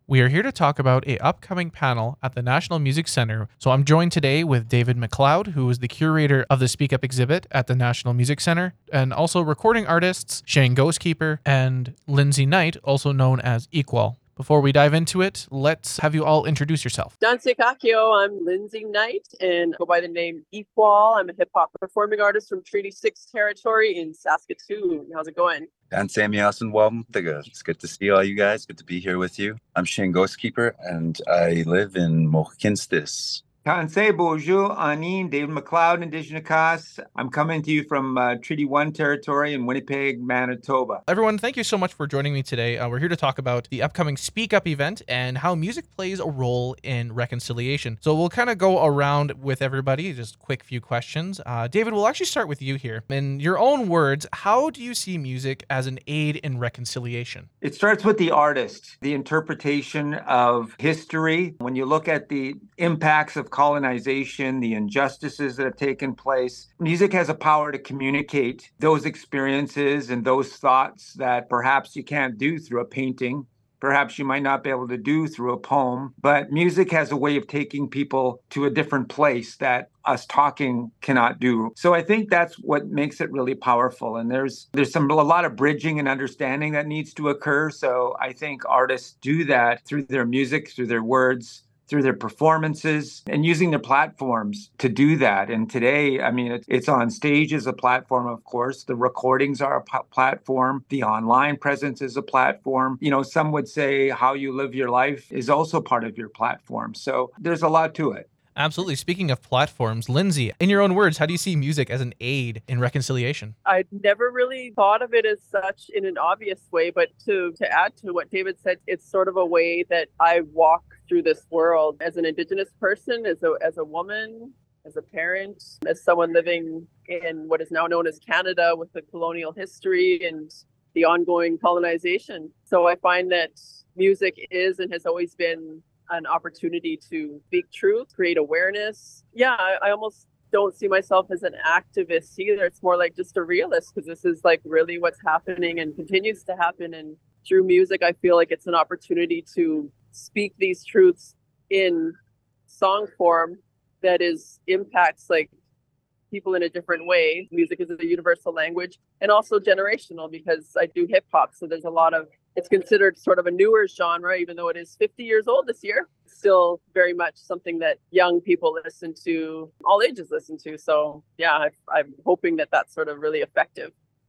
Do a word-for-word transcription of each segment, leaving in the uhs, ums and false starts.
We are here to talk about a upcoming panel at the National Music Center. So I'm joined today with David McLeod, who is the curator of the Speak Up exhibit at the National Music Center, and also recording artists Shane Ghostkeeper and Lindsay Knight, also known as Equal. Before we dive into it, let's have you all introduce yourself. Danse Kakio, I'm Lindsay Knight and go by the name Equal. I'm a hip hop performing artist from Treaty six territory in Saskatoon. How's it going? Dan Samuelson, welcome. It's good to see all you guys. Good to be here with you. I'm Shane Ghostkeeper and I live in Mohkinstis. Kansai bonjour, Anin, David McLeod, Indigenous. I'm coming to you from uh, Treaty one territory in Winnipeg, Manitoba. Everyone, thank you so much for joining me today. Uh, we're here to talk about the upcoming Speak Up event and how music plays a role in reconciliation. So we'll kind of go around with everybody, just quick few questions. Uh, David, we'll actually start with you here. In your own words, how do you see music as an aid in reconciliation? It starts with the artist, the interpretation of history. When you look at the impacts of colonization, the injustices that have taken place, music has a power to communicate those experiences and those thoughts that perhaps you can't do through a painting. Perhaps you might not be able to do through a poem, but music has a way of taking people to a different place that us talking cannot do. So I think that's what makes it really powerful. And there's there's some a lot of bridging and understanding that needs to occur. So I think artists do that through their music, through their words, through their performances, and using their platforms to do that. And today, I mean, it, it's on stage as a platform, of course. The recordings are a p- platform. The online presence is a platform. You know, some would say how you live your life is also part of your platform. So there's a lot to it. Absolutely. Speaking of platforms, Lindsay, in your own words, how do you see music as an aid in reconciliation? I'd never really thought of it as such in an obvious way, but to, to add to what David said, it's sort of a way that I walk through this world as an Indigenous person, as a as a woman, as a parent, as someone living in what is now known as Canada with the colonial history and the ongoing colonization. So I find that music is and has always been an opportunity to speak truth, create awareness. Yeah, I, I almost don't see myself as an activist either. It's more like just a realist, because this is like really what's happening and continues to happen. And through music, I feel like it's an opportunity to speak these truths in song form that is impacts like people in a different way. Music is a universal language and also generational, because I do hip hop. So there's a lot of, it's considered sort of a newer genre, even though it is fifty years old this year. Still very much something that young people listen to, all ages listen to. So yeah, I, I'm hoping that that's sort of really effective.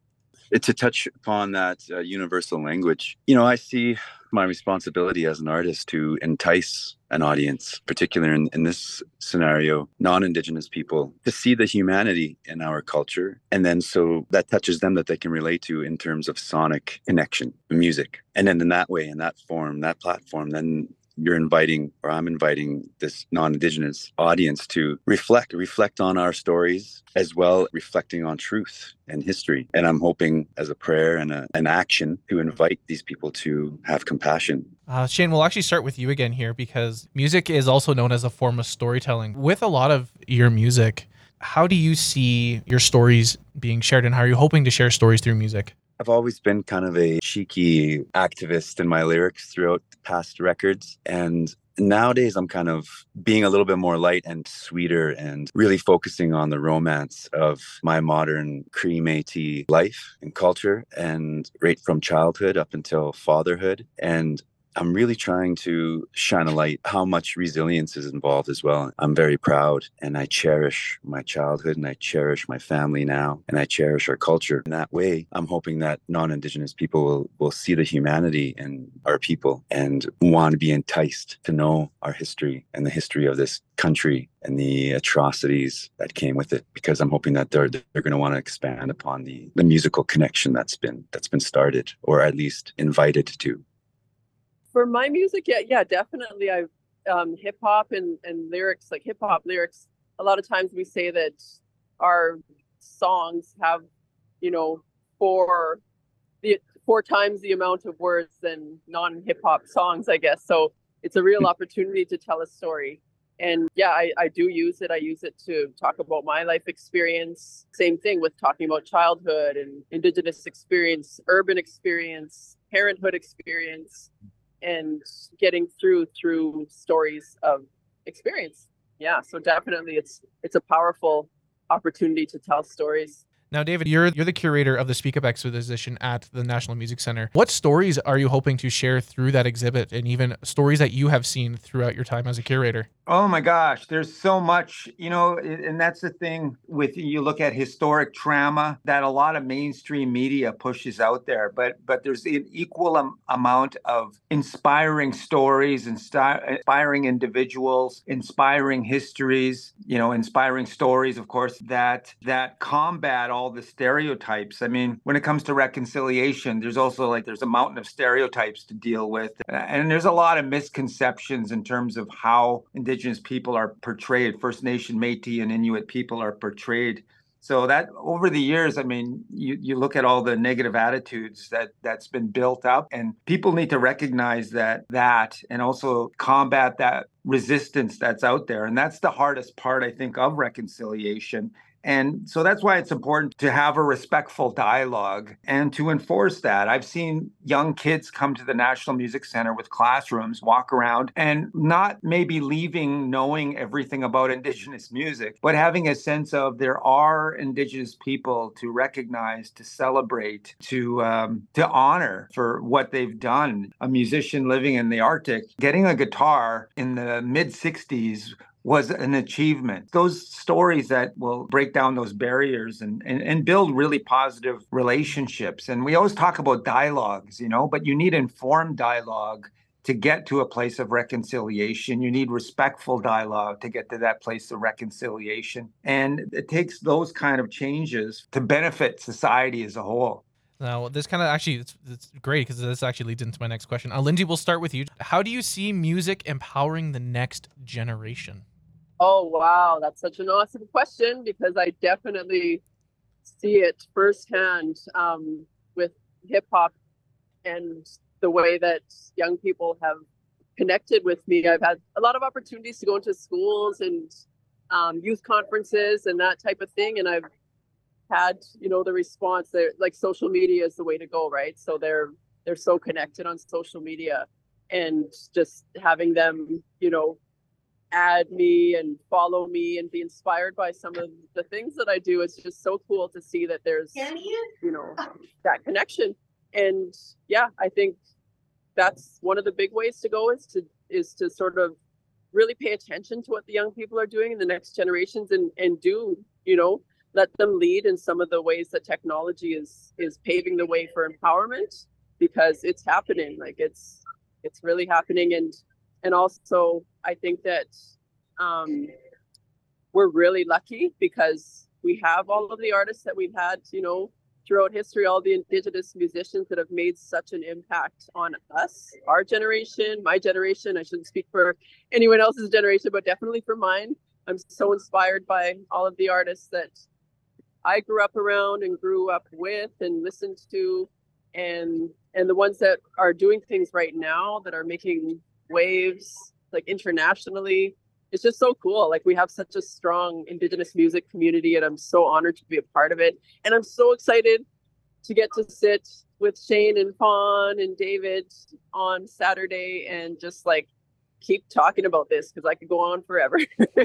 To touch upon that uh, universal language, you know, I see my responsibility as an artist to entice an audience, particularly in, in this scenario, non-Indigenous people, to see the humanity in our culture. And then so that touches them, that they can relate to in terms of sonic connection, music. And then in that way, in that form, that platform, then you're inviting, or I'm inviting this non-Indigenous audience to reflect, reflect on our stories, as well reflecting on truth and history. And I'm hoping as a prayer and a, an action to invite these people to have compassion. Uh, Shane, we'll actually start with you again here, because music is also known as a form of storytelling. With a lot of your music, how do you see your stories being shared, and how are you hoping to share stories through music? I've always been kind of a cheeky activist in my lyrics throughout the past records. And nowadays I'm kind of being a little bit more light and sweeter and really focusing on the romance of my modern Cree Métis life and culture, and right from childhood up until fatherhood. And I'm really trying to shine a light how much resilience is involved as well. I'm very proud, and I cherish my childhood, and I cherish my family now, and I cherish our culture. In that way, I'm hoping that non-Indigenous people will, will see the humanity in our people and want to be enticed to know our history and the history of this country and the atrocities that came with it, because I'm hoping that they're they're going to want to expand upon the, the musical connection that's been that's been started, or at least invited to. For my music, yeah, yeah, definitely. I um, hip hop and, and lyrics, like hip hop lyrics. A lot of times we say that our songs have, you know, four the four times the amount of words than non hip hop songs, I guess. So it's a real opportunity to tell a story. And yeah, I, I do use it. I use it to talk about my life experience. Same thing with talking about childhood and Indigenous experience, urban experience, parenthood experience. and getting through through stories of experience. Yeah, so definitely it's it's a powerful opportunity to tell stories. Now, David, you're you're the curator of the Speak Up exposition at the National Music Center. What stories are you hoping to share through that exhibit, and even stories that you have seen throughout your time as a curator? Oh my gosh, there's so much, you know, and that's the thing with you look at historic trauma that a lot of mainstream media pushes out there, but but there's an equal am- amount of inspiring stories, insti- inspiring individuals, inspiring histories, you know, inspiring stories, of course, that that combat all the stereotypes. I mean, when it comes to reconciliation, there's also like there's a mountain of stereotypes to deal with, and there's a lot of misconceptions in terms of how Indigenous Indigenous people are portrayed, First Nation, Métis, and Inuit people are portrayed. So that over the years, I mean, you, you look at all the negative attitudes that that's been built up, and people need to recognize that that and also combat that resistance that's out there. And that's the hardest part, I think, of reconciliation. And so that's why it's important to have a respectful dialogue and to enforce that. I've seen young kids come to the National Music Center with classrooms, walk around, and not maybe leaving knowing everything about Indigenous music, but having a sense of there are Indigenous people to recognize, to celebrate, to um, to honor for what they've done. A musician living in the Arctic, getting a guitar in the mid sixties was an achievement. Those stories that will break down those barriers and, and, and build really positive relationships. And we always talk about dialogues, you know, but you need informed dialogue to get to a place of reconciliation. You need respectful dialogue to get to that place of reconciliation. And it takes those kind of changes to benefit society as a whole. Now, this kind of actually, it's, it's great because this actually leads into my next question. Uh, Lindsay, we'll start with you. How do you see music empowering the next generation? Oh, wow. That's such an awesome question because I definitely see it firsthand um, with hip hop and the way that young people have connected with me. I've had a lot of opportunities to go into schools and um, youth conferences and that type of thing. And I've had, you know, the response that like social media is the way to go, right? So they're they're so connected on social media, and just having them, you know, add me and follow me and be inspired by some of the things that I do. It's just so cool to see that there's, you know, that connection. And yeah, I think that's one of the big ways to go is to is to sort of really pay attention to what the young people are doing in the next generations and and do, you know, let them lead in some of the ways that technology is is paving the way for empowerment, because it's happening. Like it's it's really happening. And And also, I think that um, we're really lucky because we have all of the artists that we've had, you know, throughout history, all the Indigenous musicians that have made such an impact on us, our generation, my generation. I shouldn't speak for anyone else's generation, but definitely for mine. I'm so inspired by all of the artists that I grew up around and grew up with and listened to, and and the ones that are doing things right now that are making waves like internationally. It's just so cool. Like we have such a strong Indigenous music community, and I'm so honored to be a part of it. And I'm so excited to get to sit with Shane and Fawn and David on Saturday and just like keep talking about this, because I could go on forever.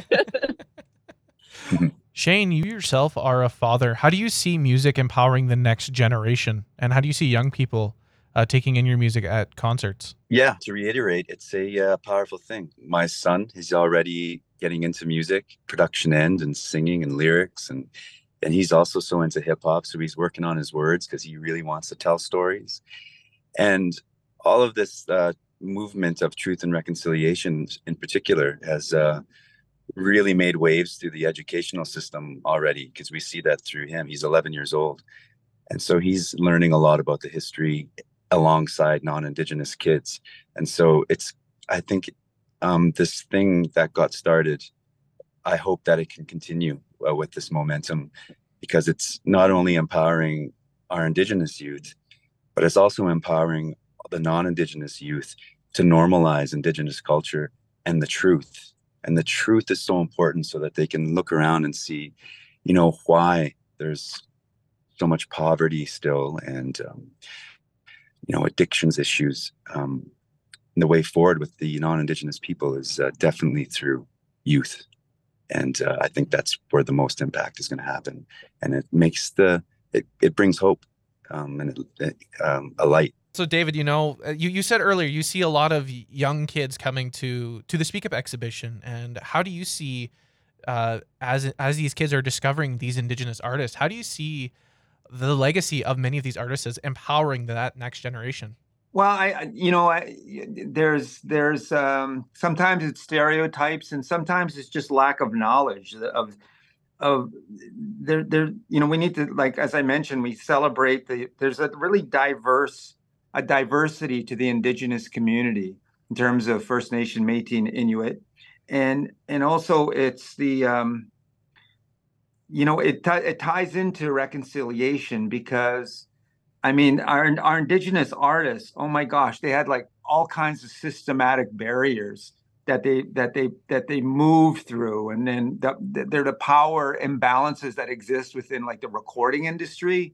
Shane, you yourself are a father. How do you see music empowering the next generation? And how do you see young people Uh, taking in your music at concerts? Yeah, to reiterate, it's a uh, powerful thing. My son, he's already getting into music, production end and singing and lyrics. And, and he's also so into hip hop. So he's working on his words because he really wants to tell stories. And all of this uh, movement of truth and reconciliation in particular has uh, really made waves through the educational system already, because we see that through him. He's eleven years old. And so he's learning a lot about the history alongside non-Indigenous kids. And so it's, I think um, this thing that got started, I hope that it can continue uh, with this momentum, because it's not only empowering our Indigenous youth, but it's also empowering the non-Indigenous youth to normalize Indigenous culture and the truth. And the truth is so important so that they can look around and see, you know, why there's so much poverty still, and um, you know, addictions issues, um, the way forward with the non-Indigenous people is uh, definitely through youth. And uh, I think that's where the most impact is going to happen. And it makes the, it, it brings hope um, and it, it, um, a light. So David, you know, you, you said earlier, you see a lot of young kids coming to, to the Speak Up exhibition. And how do you see, uh, as, as these kids are discovering these Indigenous artists, how do you see the legacy of many of these artists as empowering that next generation? Well, I, you know, I, there's, there's, um, sometimes it's stereotypes and sometimes it's just lack of knowledge of, of there, there, you know, we need to, like, as I mentioned, we celebrate the, there's a really diverse, a diversity to the Indigenous community in terms of First Nation, Métis, and Inuit. And, and also it's the, um, you know, it, it ties into reconciliation because I mean, our our Indigenous artists, oh my gosh, they had like all kinds of systematic barriers that they that they that they moved through, and then the, the, they're the power imbalances that exist within like the recording industry,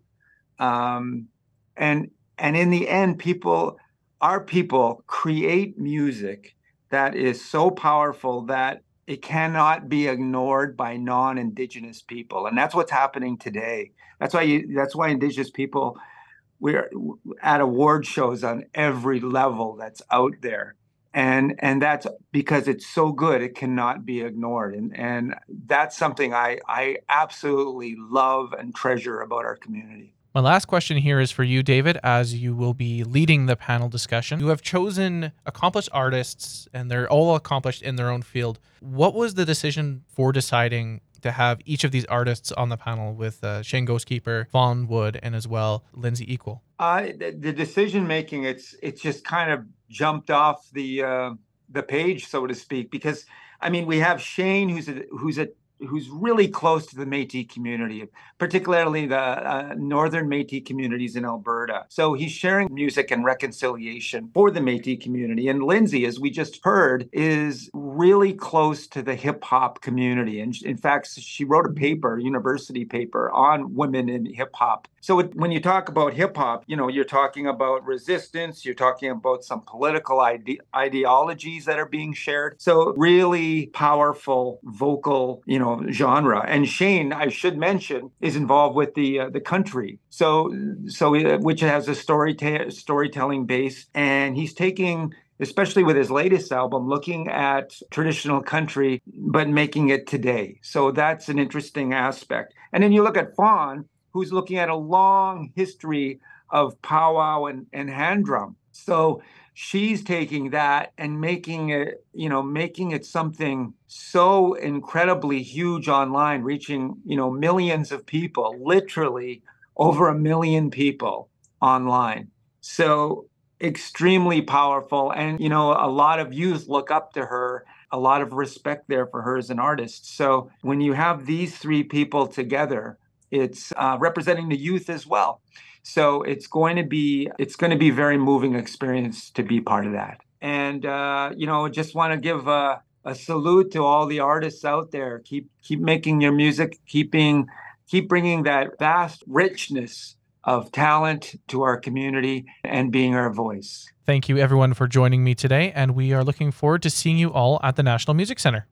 um, and and in the end, people, our people, create music that is so powerful that it cannot be ignored by non-Indigenous people, and that's what's happening today. That's why you, that's why Indigenous people. We're at award shows on every level that's out there. And and that's because it's so good, it cannot be ignored. And and that's something I, I absolutely love and treasure about our community. My last question here is for you, David, as you will be leading the panel discussion. You have chosen accomplished artists, and they're all accomplished in their own field. What was the decision for deciding to have each of these artists on the panel with uh, Shane Ghostkeeper, Vaughn Wood, and as well Lindsay Equal? Uh, the, the decision making, it's it's just kind of jumped off the uh, the page, so to speak, because I mean we have Shane, who's a who's a who's really close to the Métis community, particularly the uh, northern Métis communities in Alberta. So he's sharing music and reconciliation for the Métis community. And Lindsay, as we just heard, is really close to the hip hop community. And in fact, she wrote a paper, university paper on women in hip hop. So it, when you talk about hip hop, you know, you're talking about resistance, you're talking about some political ide- ideologies that are being shared. So really powerful vocal, you know, genre. And Shane, I should mention, is involved with the uh, the country. So so uh, which has a story ta- storytelling base, and he's taking, especially with his latest album, looking at traditional country but making it today. So that's an interesting aspect. And then you look at Fawn, who's looking at a long history of powwow and, and hand drum. So she's taking that and making it, you know, making it something so incredibly huge online, reaching, you know, millions of people, literally over a million people online. So extremely powerful. And, you know, a lot of youth look up to her, a lot of respect there for her as an artist. So when you have these three people together, it's uh, representing the youth as well. So it's going to be it's going to be a very moving experience to be part of that. And uh, you know, just want to give a, a salute to all the artists out there. Keep keep making your music, keeping keep bringing that vast richness of talent to our community and being our voice. Thank you, everyone, for joining me today, and we are looking forward to seeing you all at the National Music Center.